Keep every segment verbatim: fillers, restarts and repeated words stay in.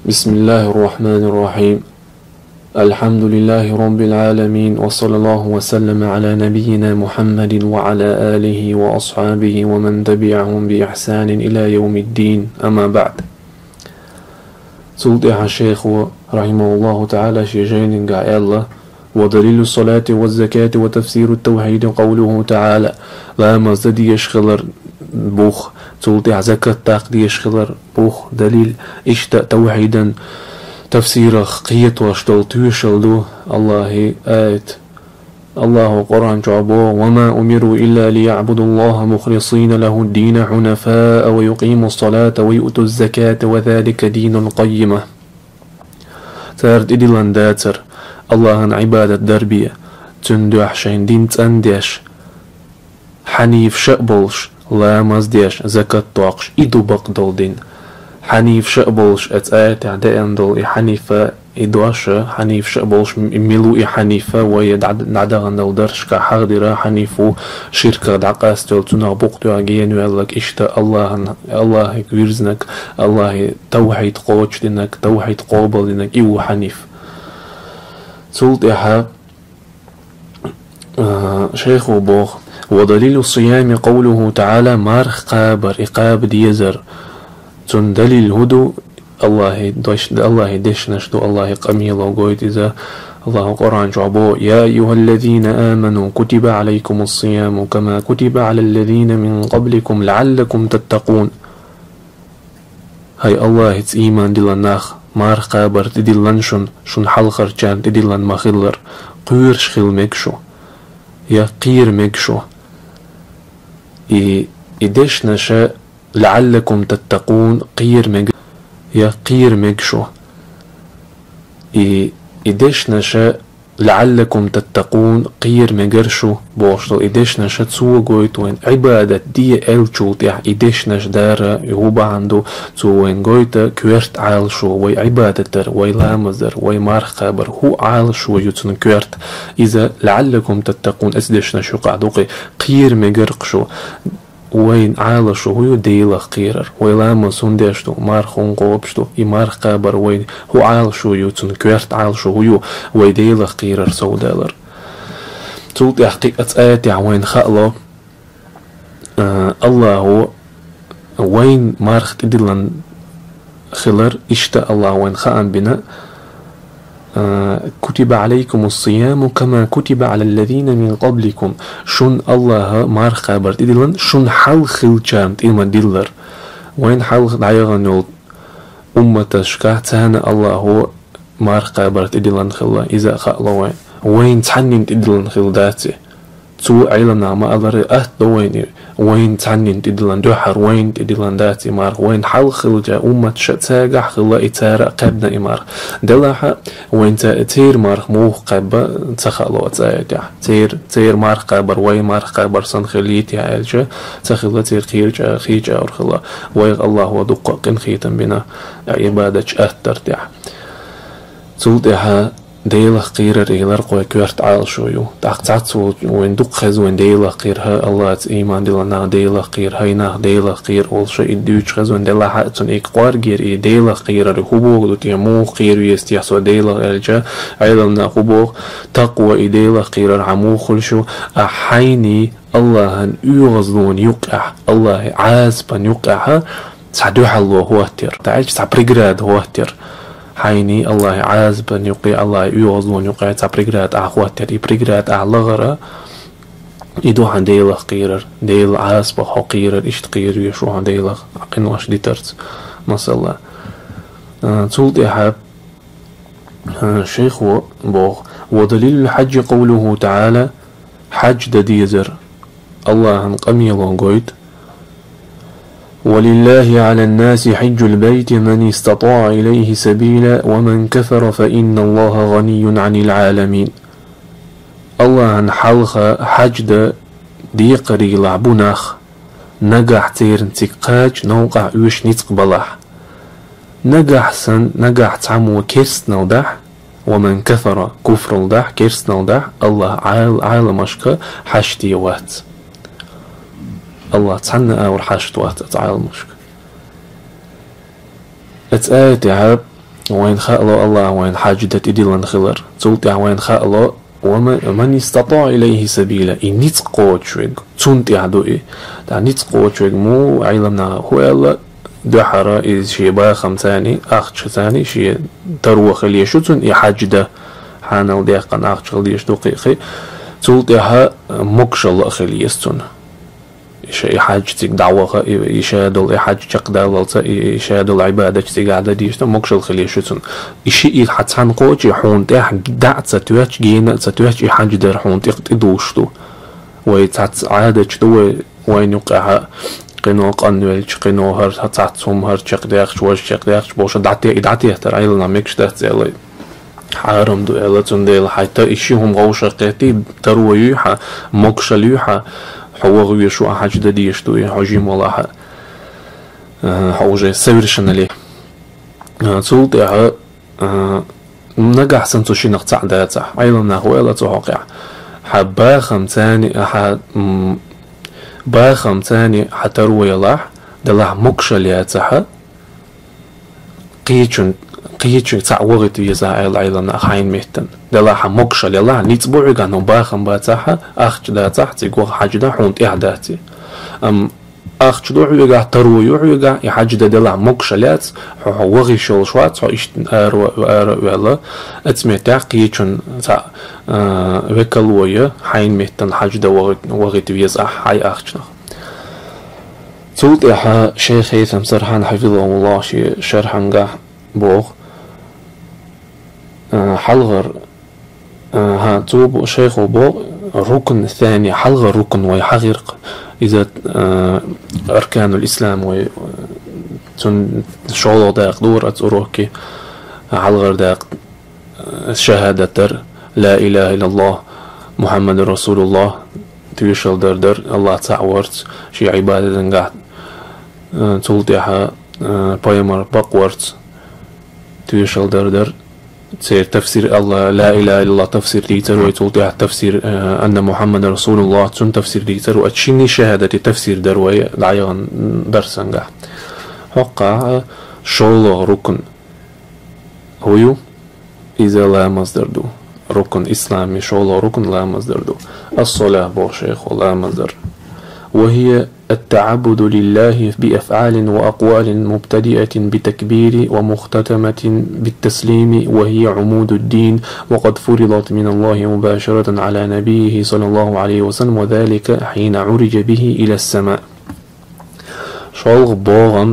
بسم الله الرحمن الرحيم. الحمد لله رب العالمين، وصلى الله وسلم على نبينا محمد وعلى آله وأصحابه ومن تبعهم بإحسان إلى يوم الدين. أما بعد، سلطح الشيخ رحمه الله تعالى شيخين قال الله: ودليل الصلاة والزكاة وتفسير التوحيد قوله تعالى: لا مزد يشغلر بوخ سلطح زكاة تاق يشغلر بوخ دليل اشتاء توحيدا تفسير قيت واشتل تيشلدو الله آيت الله قرآن جعبو: وما أمروا إلا ليعبدوا الله مخلصين له الدين حنفاء ويقيموا الصلاة ويؤتوا الزكاة وذلك دين قيمة. تارد إدلان داتر الله عبادة دربية تندوح شين دين تندش حنيف شقبلش لا مزديش زكاة توقش إدو بقدل دين حنيف شقبلش اتآيت عدائن دول حنيفة إدواش حنيف شقبلش ملو حنيفة ويدعد نعدغن دول درش كحاضرة حنيفو شركة دعقاس دول تنابقتو عجين ويالك اشتا الله الله كويرزنك الله توحيد قوش دينك توحيد قوبل دينك إيو حنيف. سلطها آه شيخ بوخ: ودليل الصيام قوله تعالى: مارخ قابر إقاب ديزر تن دليل هدو الله دش الله دش نشدو الله قميل وقويت إذا الله قرآن جعبو: يا أيها الذين آمنوا كتب عليكم الصيام كما كتب على الذين من قبلكم لعلكم تتقون. هاي الله إيمان دلان ناخ مار قابر تدلان شن شن حلقر جان تدلان مخلر قير شخل مكشو يا قير مكشو إي إدش نشا لعلكم تتقون قير مج يا قير مكشو إي إدش نشا لعلكم تتقون قير مجرشو بوشتو إدش نشا تسوى قويتوين عبادة دي الجوت يح إدش نش دارا يهوبا عنده تسوين قويتا كويرت عالشو وي عبادة در وي لامزر وي مارخابر هو عالشو يتسن كويرت إذا لعلكم تتقون أسدش نشو قعدوقي قير مجرقشو وين عالشو هو ديلخ قيرر ويلام سندشتو مارخون قوبشتو يمارخ قابر وين هو عالشو يوتن كويرت عالشو هو وي ديلخ قيرر سودالر. تولت حقيقة آياتي وين خالو آه الله هو وين مارخ تدلن خلر اشتا الله وين خان بنا آه كتب عليكم الصيام كما كتب على الذين من قبلكم. شن الله مار خبر تدلن شن حل خل جامت إلما دلر وين حل دعيغن أمة شكاه تهنا الله هو مار خبر تدلن خلا إذا خلا وين وين تحنين تدلن خل داتي تو علنا ما أدري أهد وين وين تعنين تدلن دوحر وين تدلن داتي مار وين حل خلجة أمة شتاقع خلا إتارة قبنا إمار دلها وين تير مار موه قبة تخلو تاقع تير تير مار قبر وين مار قبر سن خليتي عالجة تخلا تير خيرجة خيجة أو خلا ويغ الله ودقق خيتا بنا عبادة أهد ترتاح تلتها ديلا قير إيلر قوي كورت عال شويو تاقتعت وين دق خز وين ديلا قيرها الله إيمان ديلا نا ديلا قير هاي نا ديلا قير أول شيء دوش خز وين ديلا حقتن إيك قوار جير إيه ديلا قير هبوغ دو تيمو قير يستيحسو ديلا إلجا عيلنا هبوغ تقوى إيه ديلا قير عمو خلشو أحيني الله أن يغزلون يقع الله عازبا يقعها سعدوح الله هو هتر تعيش سعبريقراد هو هتر حيني الله عازبا يقي الله يوزون يقي تبريغرات أخوات تري بريغرات أعلغرة يدو عن ديلا قيرر ديل عازبا حقيرر إشت قير يشو عن ديلا عقين واش دي ترت مثلا تولد إحاب شيخ بوغ. ودليل الحج قوله تعالى: حج دديزر الله عن قميلون قويت: ولله على الناس حج البيت من استطاع إليه سبيلا ومن كفر فإن الله غني عن العالمين. الله عن حلقة حج ديقري لعبناخ نجح تير انتقاج نوقع ويش نتقبلح نجح سن نجح تعمو كيرس نودح ومن كفر كفر نودح كيرس نودح الله عال عالم أشكا حشتي وات الله تحنى أور حاشت وات تعال مشك اتآيت عاب وين خالو الله وين حاجدت إدلن خلر تولتع وين خالو ومن استطاع إليه سبيلا إنيت قوت شويق تونت يعدوئي دا نيت قوت شويق مو علمنا هو الله دحرة إذ شي باخم ثاني أخش ثاني شي تروخ اللي شتون يحاجده حانا وديقن أخش اللي يشتوقيقي تولتها مكشل أخلي يستون إيش حاجتك دعوة يشادل حاجة قدال يشادل عبادة تقعد ديشتا مكشل خلي شتون إشي حتى قوتش حون تاح دع ستواتش جينا ستواتش حاجة در حون تقدوشتو ويتعت عادة تو وين يقعها قنو قنوالش قنو هر هتصوم هر تقداخ شواش تقداخ بوش دعتي دعتي ترى عيلنا ميكش تحت حارم دو إلتون ديل حتى إشيهم غوشة قاتي ترويوحا مكشليوحا حوغي شو حاجة ديش تو حجيم والله حوجي سويرشن لي تولتها نجح سنتو شي نقطع داتا عيلنا هو إلا توقع حباخم تاني ح باخم تاني حتروي الله دلح مكشلياتها قيتشن قيتشن تعوغت يزا عيل عيلنا خاين مهتن دلح مكشل الله نيتبوعي كانوا باخم باتاها أخج داتها تيقوغ حاجدا حونت إعداتي أم أخج دوعي قاع تروي قاع يحاجدا دلح مكشلات حوغي شول شوات حو إشتن آرو آرو ويلا أتميتا قيتشن تع وكالوية حين مهتن حاجدا وغت يزا حي أخجنا تولت إحا شيخ هيثم سرحان حفظه الله شي شرحان قاع بوغ حلغر ها توب شيخ بوغ الركن الثاني حلغر ركن ويحغرق إذا أركان الإسلام وي تن شغل داق دور أتروكي حلغر داق شهادة لا إله إلا الله محمد رسول الله تيشل در در الله تعورت شي عبادة قاعد تلتيها بايمر بقورت تيشل در در تصير تفسير الله لا إله إلا الله تفسير ديتر ويتوضيح تفسير آه أن محمد رسول الله تون تفسير ديتر وأتشيني شهادة تفسير دروي دعيان درسنجا حقا شولو ركن هو إذا لا مصدر دو ركن إسلامي شولو ركن لا مصدر دو الصلاة بو شيخ لا مصدر وهي التعبد لله بأفعال وأقوال مبتدئة بتكبير ومختتمة بالتسليم وهي عمود الدين وقد فرضت من الله مباشرة على نبيه صلى الله عليه وسلم وذلك حين عرج به إلى السماء شالغ باغم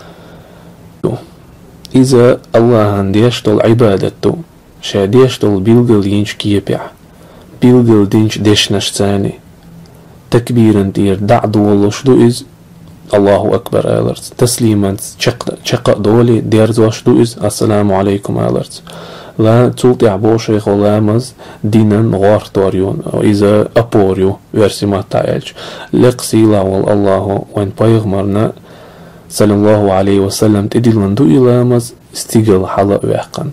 إذا الله ديشتل عبادته شاديشتل بيلغل ينش كيبع بيلغل دينش ديشنش ثاني تكبيرا دير دعد والله شدو إز الله أكبر آلرت تسليما شق دولي دير زوشدو إز السلام عليكم آلرت لا تلتع بو شيخ لامز دينا غار داريون أو إذا أبوريو ورسمات تعالج لقسيلا والله وين بايغمرنا صلى الله عليه وسلم تدلن دو إلامز استيقل حلق واقن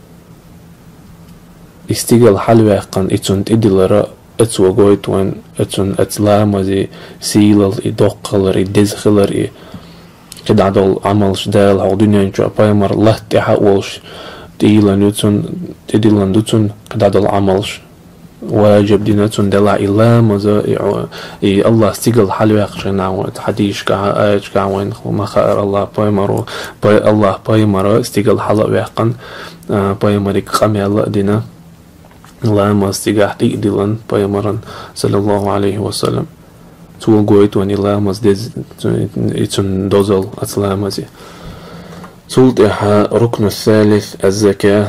استيقل حل واقن اتون تدلر اتسوغويت وين اتون اتلامزي سيلل ادوقلر ادزخلر كده عدل عمل شدال هاو دنيا انجو بايمر الله تحاولش تيلن يتون تدلن دوتون كده عدل عملش واجب دينتون دلع إلامزا اي الله استيقل حل واقشن عوات حديش كا آيش كا وين وما خائر الله بايمرو باي الله بايمرو استيقل حل واقن بايمريك قمي الله دينا لما استيقاح تقدلن بايمرن صلى الله عليه وسلم تو قويت واني لامز ديز اتن دوزل اتلامزي تولت احا ركن الثالث الزكاة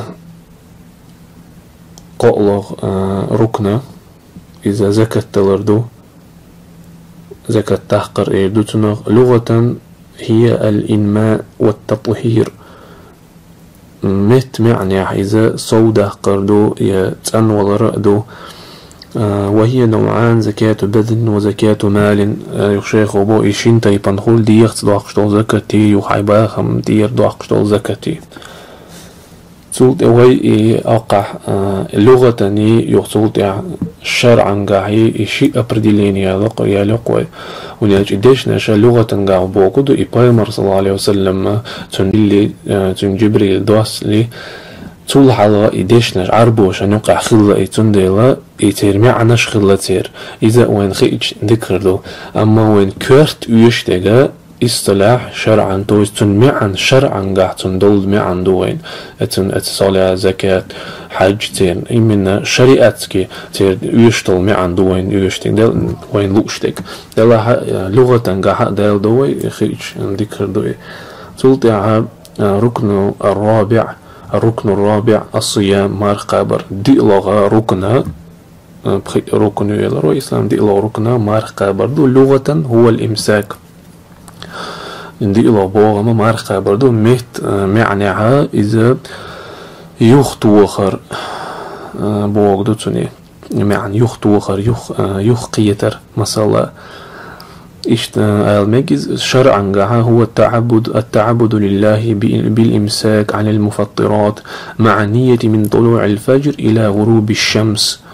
قولغ ركنة إذا زكاة تلردو زكاة تحقر إيردوتنا لغة هي الإنماء والتطهير مت معني إذا صودة قردو يتأن والرأدو آه وهي نوعان زكاة بدن وزكاة مال آه يخشيخ وبو إيشين تايبان خول ديخت دوحشتول زكاتي يوحيباخم دير دوحشتول زكاتي تولت وي أقع لغة ني يقصد شرعا قاعي شيء أبرديلين يا لق يا لقوي ونيج إديش نشا لغة قاع بوقدو إبايمر صلى الله عليه وسلم تنلي تن جبريل دوس لي تول حلا إديش نش عربوش نقع خلة تندلا يترمي عناش خلة تير إذا وين خيج ذكر أما وين كرت ويشتغى اصطلاح شرعا تويز تن معن شرعا قاع تندل معن دوين اتن اتصالة زكاة حج تين إمنا شريعتك تير يشتل معن دوين يشتك دل وين لوشتك دل لغة قاع دل دوي خيج ذكر دوي تلتع ركن الرابع الركن الرابع الصيام مار قابر دي لغة ركن ركن يلرو إسلام دي لغة ركن مار قابر دو لغة هو الإمساك دي إلى بوغة ما مارخة بردو ميت معناها إذا يخطو وخر بوغ دو توني معنى يخطو وخر يخ يخ قيتر مثلا إشت المجز شرعا هو التعبد التعبد لله بالإمساك عن المفطرات مع نية من طلوع الفجر إلى غروب الشمس.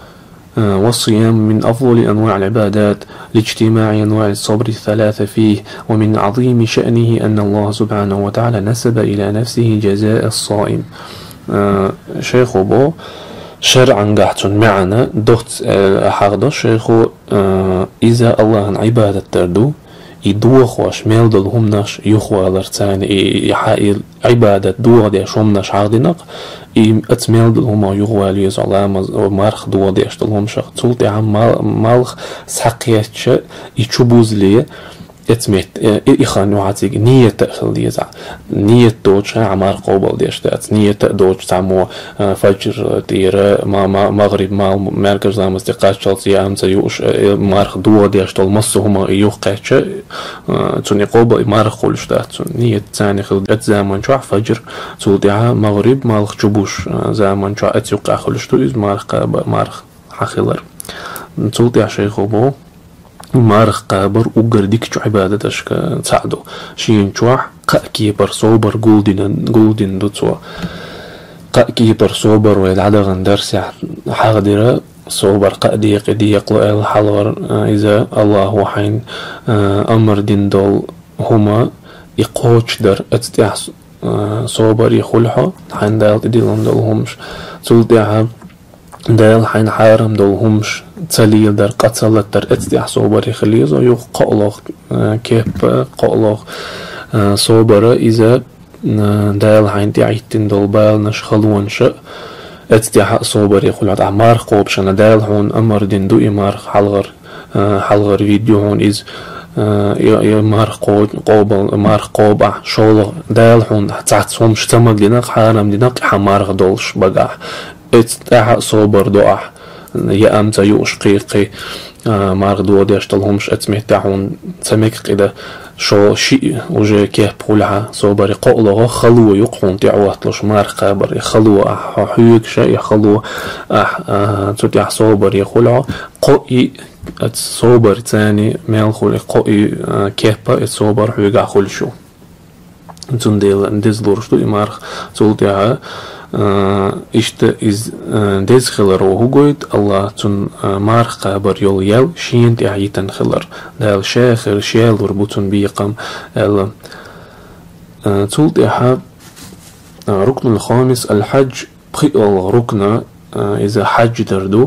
والصيام من أفضل أنواع العبادات لاجتماع أنواع الصبر الثلاثة فيه ومن عظيم شأنه أن الله سبحانه وتعالى نسب إلى نفسه جزاء الصائم. آه شيخ بو شرعا قاعدون معنا دوت أحد شيخ آه إذا الله عبادة تردو يدوخ واش ميل دلهم ناش يخوى لرتان يحايل عبادة دوغ دي شوم ناش عاردنق إم أتميل دلهم يخوى ليز على مارخ دوغ دي أشتلهم شخ تولتي عم مالخ سحقيتش يشبوز لي اتميت إخان وعاتيك نية تأخل ديزع نية دوش عمار قوبل ديشتات نية دوش تعمو فجر تيرا ما ما مغرب ما مركز زام استقاش شلطي أمس يوش مارخ دوا ديشتال مصهما يوقعش توني قوبل مارخ خلشتات نية ثاني خل أتزامن شو فجر تولدها مغرب مالخ جبوش زامن شو أتيوقع خلشتو إز مارخ مارخ حخلر تولدها شيخ بو مارخ قابر وقرديك شو عبادتش تساعدو شين شوح قاكيبر صوبر جولدين جولدين دوتسوا قاكيبر صوبر ويلعدا غندرس حاضرة صوبر قادي قدي يقلو الحلور إذا الله وحين أمر دين دول هما يقوش در اتتاح صوبر يخلحو حين دال تديلهم دولهمش تلتاها دال حين حارم دولهمش تسليل در قتلت در اتتاح صوبر يخليزو يو قولوغ كيب قولوغ صوبر إذا دال حين تعيتين دول بال نش خلونش اتتاح صوبر يخلحو عمار قوبشنا دال هون أمر دين دو إمار حلغر حلغر فيديو هون إز مارخ قوب قوبل مارخ قوبع شغل دال هون تعتصوم شتمق لنا حارم لنا حمارخ دولش بقع اتتاح صوبر دوع يا أم تيوش قيقي مارخ دو ديشتلهمش اتمهتاحون تمك كده شو شيء وجه كيه بقولها صوبر قولها خلوة يقحون تعواتلش مارخ قابر يخلوة أح حيوك شيء يخلوة أح تتيح صوبر يخلوة قوي الصوبر تاني ميل خلي قوي كيبا الصوبر حيوك خل شو تنديل اندز لورشتو إمارخ تولتها إشت إز دز خلر وهوجويد الله تون مارخ قابر يول يل شين تعيتن خلر دال شاخر شيل وربطن بيقم ال تولتها ركن الخامس الحج بخي الركن إذا حج دردو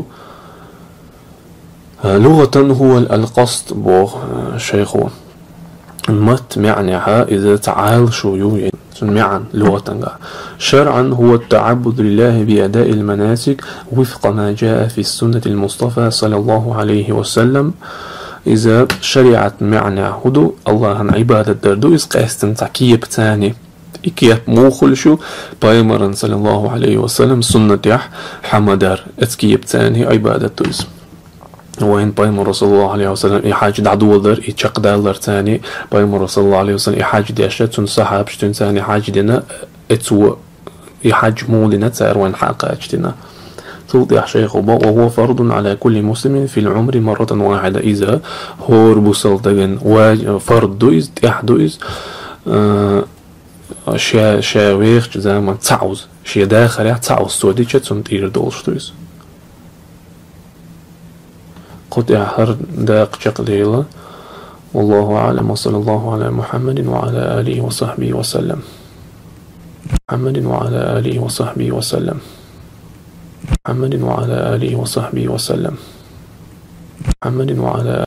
لغة هو القصد بو شيخو مت معناها إذا تعال شو يوين معا لغة شرعا هو التعبد لله بأداء المناسك وفق ما جاء في السنة المصطفى صلى الله عليه وسلم إذا شرعت معنى هدو الله عن عبادة دردو إذ قاستن تكيب تاني إكيب موخل شو بايمرا صلى الله عليه وسلم سنة يح حمدار اتكيب تاني عبادة اسم وين بايمر صلى الله عليه وسلم إحاج دعدو در إتشق دالر تاني بايمر صلى الله عليه وسلم إحاج ديشت تن صحاب شتن تاني حاج دينا اتسو إحاج مولنا تسار وين حاقا اجتنا توضيح شيخ وهو فرض على كل مسلم في العمر مرة واحدة إذا هو ربو سلطان فرض دويز إح دويز آه شا شاويخ زمان تعوز شي داخل يا تعوز سودي تشتم تير دولشتويس قد احر داق قليلا والله أعلم وصلى الله على محمد وعلى آله وصحبه وسلم محمد وعلى آله وصحبه وسلم محمد وعلى آله وصحبه وسلم محمد وعلى